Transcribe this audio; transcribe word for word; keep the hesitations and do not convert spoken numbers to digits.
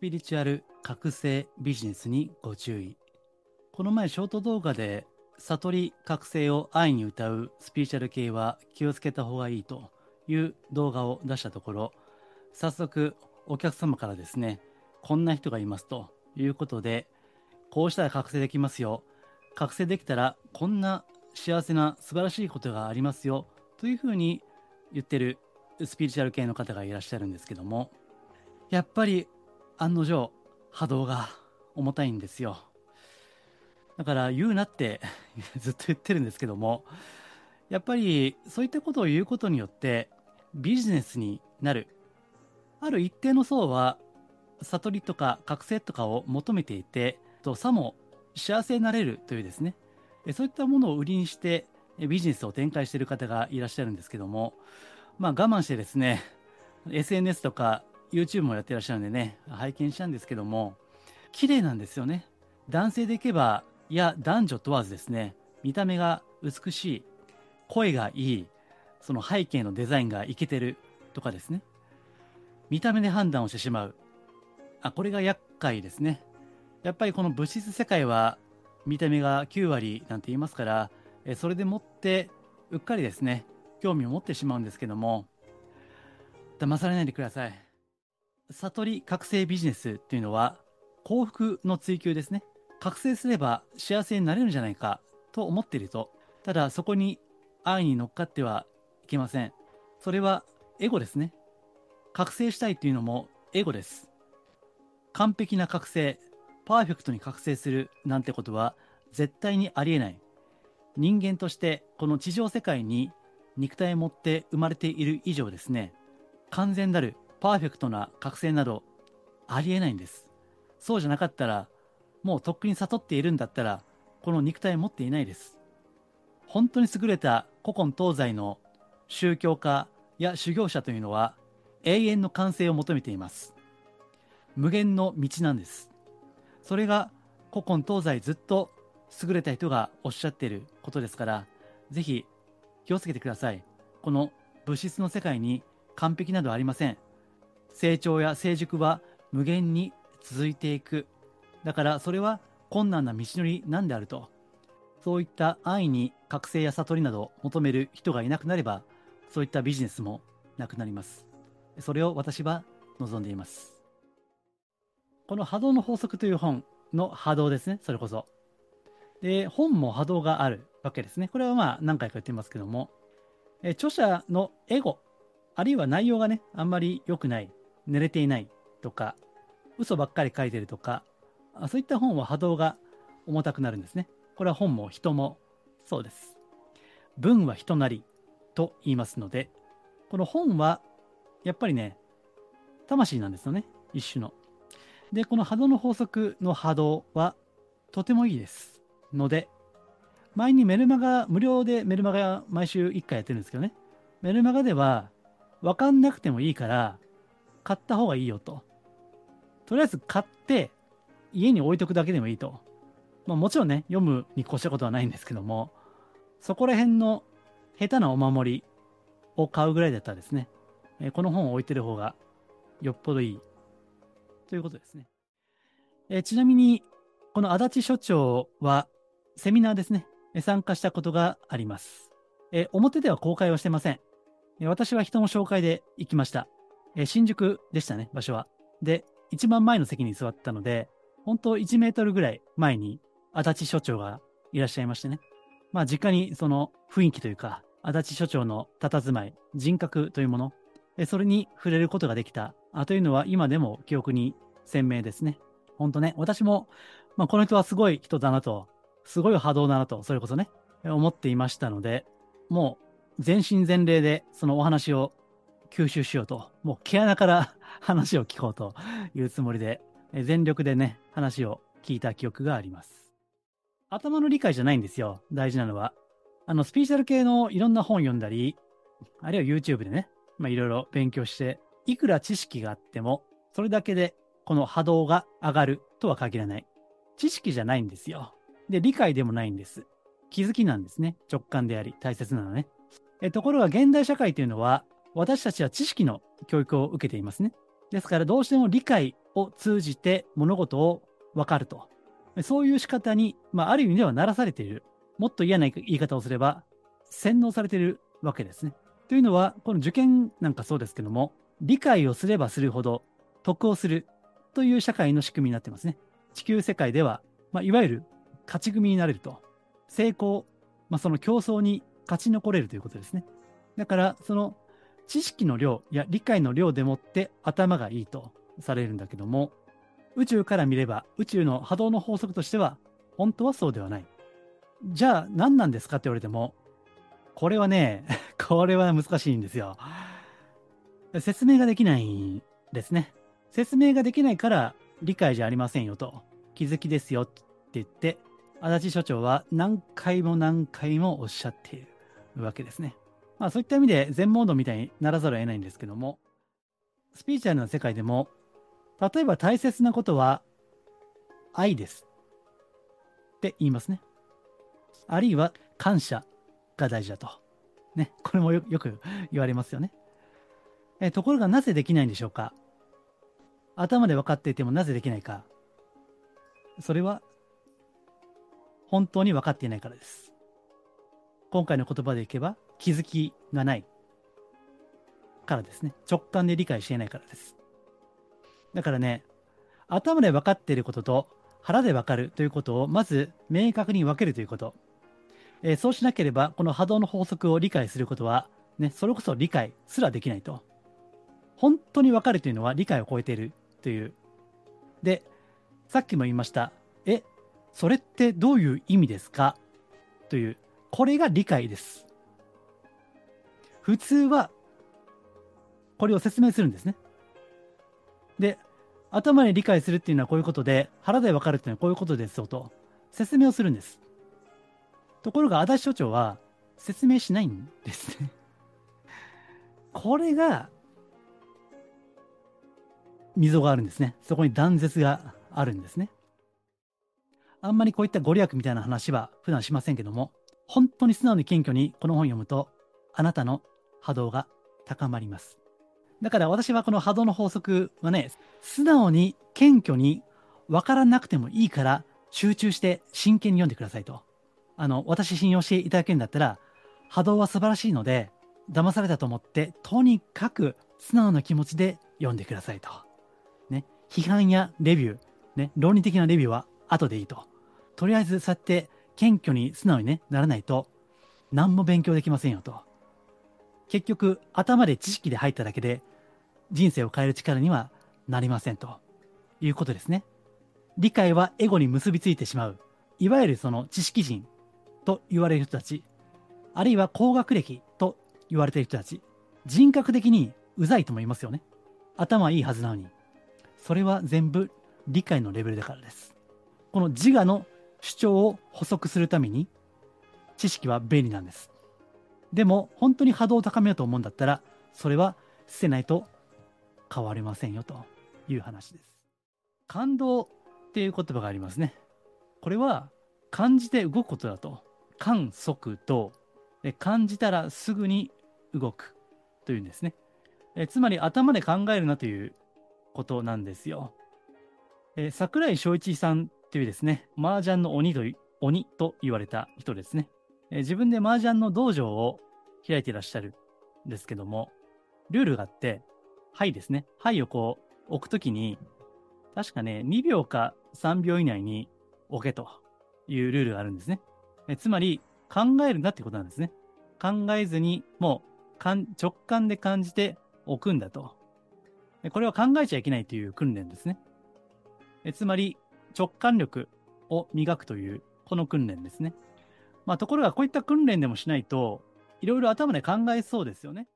ピリチュアル覚醒ビジネスにご注意。この前ショート動画で悟り覚醒を愛に歌うスピリチュアル系は気をつけた方がいいという動画を出したところ、早速お客様からですね、こんな人がいますということで、こうしたら覚醒できますよ、覚醒できたらこんな幸せな素晴らしいことがありますよというふうに言ってるスピリチュアル系の方がいらっしゃるんですけども、やっぱり案の定波動が重たいんですよ。だから言うなってずっと言ってるんですけども、やっぱりそういったことを言うことによってビジネスになる。ある一定の層は悟りとか覚醒とかを求めていて、とさも幸せになれるというですね、そういったものを売りにしてビジネスを展開している方がいらっしゃるんですけども、まあ我慢してですね、エスエヌエス とか YouTube もやってらっしゃるんでね、拝見したんですけども、綺麗なんですよね。男性でいけば、いや男女問わずですね、見た目が美しい、声がいい、その背景のデザインがイケてるとかですね、見た目で判断をしてしまう。あ、これが厄介ですね。やっぱりこの物質世界は見た目がきゅうわりなんて言いますから、それでもってうっかりですね、興味を持ってしまうんですけども、騙されないでください。悟り覚醒ビジネスっていうのは幸福の追求ですね。覚醒すれば幸せになれるんじゃないかと思っていると、ただそこに愛に乗っかってはいけません。それはエゴですね。覚醒したいっていうのもエゴです。完璧な覚醒、パーフェクトに覚醒するなんてことは絶対にありえない。人間としてこの地上世界に肉体を持って生まれている以上ですね、完全なるパーフェクトな覚醒などありえないんです。そうじゃなかったら、もうとっくに悟っているんだったら、この肉体を持っていないです。本当に優れた古今東西の宗教家や修行者というのは永遠の完成を求めています。無限の道なんです。それが古今東西ずっと優れた人がおっしゃっていることですから、ぜひ気をつけてください。この物質の世界に完璧などありません。成長や成熟は無限に続いていく。だからそれは困難な道のりなんであると。そういった愛に覚醒や悟りなどを求める人がいなくなれば、そういったビジネスもなくなります。それを私は望んでいます。この波動の法則という本の波動ですね、それこそ。で、本も波動があるわけですね。これはまあ何回か言ってますけども、え著者のエゴ、あるいは内容がね、あんまり良くない、濡れていないとか、嘘ばっかり書いてるとか、そういった本は波動が重たくなるんですね。これは本も人もそうです。文は人なりと言いますので、この本はやっぱりね、魂なんですよね、一種の。で、この波動の法則の波動はとてもいいですので、前にメルマガ、無料でメルマガ毎週いっかいやってるんですけどね、メルマガでは分かんなくてもいいから買った方がいいよと。とりあえず買って家に置いとくだけでもいいと。まあもちろんね、読むに越したことはないんですけども、そこら辺の下手なお守りを買うぐらいだったらですね、えーこの本を置いてる方がよっぽどいいということですね。えーちなみに、この足立所長はセミナーですね、えー参加したことがあります。えー表では公開はしてません。えー私は人の紹介で行きました。えー新宿でしたね、場所は。で、一番前の席に座ったので、本当いちメートルぐらい前に足立所長がいらっしゃいましてね。まあ実家にその雰囲気というか、足立所長の佇まい、人格というもの、えそれに触れることができたあというのは今でも記憶に鮮明ですね。本当ね、私も、まあ、この人はすごい人だなと、すごい波動だなと、それこそね、思っていましたので、もう全身全霊でそのお話を吸収しようと、もう毛穴から話を聞こうというつもりで、え全力でね、話を聞いた記憶があります。頭の理解じゃないんですよ、大事なのは。あの、スピーチャル系のいろんな本読んだり、あるいは YouTube でね、まあいろいろ勉強して、いくら知識があっても、それだけでこの波動が上がるとは限らない。知識じゃないんですよ。で、理解でもないんです。気づきなんですね。直感であり、大切なのはね。えところが現代社会というのは、私たちは知識の教育を受けていますね。 ですからどうしても理解を通じて物事を分かると。そういう仕方に、まあ、ある意味ではならされている。もっと嫌な言い方をすれば、洗脳されているわけですね。というのは、この受験なんかそうですけども、理解をすればするほど得をするという社会の仕組みになってますね。地球世界では、まあ、いわゆる勝ち組になれると。成功、まあ、その競争に勝ち残れるということですね。だから、その知識の量や理解の量でもって頭がいいとされるんだけども、宇宙から見れば宇宙の波動の法則としては本当はそうではない。じゃあ何なんですかって言われても、これはね、これは難しいんですよ。説明ができないんですね。説明ができないから理解じゃありませんよと、気づきですよって言って、足立所長は何回も何回もおっしゃっているわけですね。まあそういった意味で全モードみたいにならざるを得ないんですけども、スピリチュアルな世界でも、例えば大切なことは愛ですって言いますね。あるいは感謝が大事だと。ね、これも よ, よく言われますよね。えところがなぜできないんでしょうか。頭で分かっていてもなぜできないか。それは本当に分かっていないからです。今回の言葉でいけば気づきがないからですね。直感で理解していないからです。だからね、頭で分かっていることと腹で分かるということをまず明確に分けるということ。えーそうしなければこの波動の法則を理解することは、ね、それこそ理解すらできないと。本当に分かるというのは理解を超えているという。で、さっきも言いました。え、それってどういう意味ですかという。これが理解です。普通はこれを説明するんですね。で、頭で理解するっていうのはこういうことで、腹で分かるっていうのはこういうことですよと説明をするんです。ところが足立所長は説明しないんですね。これが溝があるんですね。そこに断絶があるんですね。あんまりこういったご利益みたいな話は普段しませんけども、本当に素直に謙虚にこの本を読むと、あなたの波動が高まります。だから私はこの波動の法則はね、素直に謙虚に分からなくてもいいから集中して真剣に読んでくださいと。あの、私信用していただけるんだったら、波動は素晴らしいので、騙されたと思って、とにかく素直な気持ちで読んでくださいと。ね、批判やレビュー、ね、論理的なレビューは後でいいと。とりあえずそうやって謙虚に素直に、ね、ならないと何も勉強できませんよと。結局頭で知識で入っただけで人生を変える力にはなりませんということですね。理解はエゴに結びついてしまう、いわゆるその知識人と言われる人たち、あるいは高学歴と言われている人たち、人格的にうざいとも言いますよね。頭はいいはずなのに。それは全部理解のレベルだからです。この自我の主張を補足するために知識は便利なんです。でも本当に波動を高めようと思うんだったら、それは捨てないと変わりませんよという話です。感動っていう言葉がありますね。これは感じて動くことだと。感速動で、感じたらすぐに動くというんですね。えつまり頭で考えるなということなんですよ。え桜井翔一さんというですね、麻雀の鬼と鬼と言われた人ですね。え自分で麻雀の道場を開いていらっしゃるんですけども、ルールがあって、牌ですね。牌をこう置くときに、確かね、にびょうかさんびょう以内に置けというルールがあるんですね。えつまり、考えるなってことなんですね。考えずに、もうかん直感で感じて置くんだと。これは考えちゃいけないという訓練ですね。えつまり、直感力を磨くという、この訓練ですね。まあ、ところがこういった訓練でもしないと、いろいろ頭で考えそうですよね。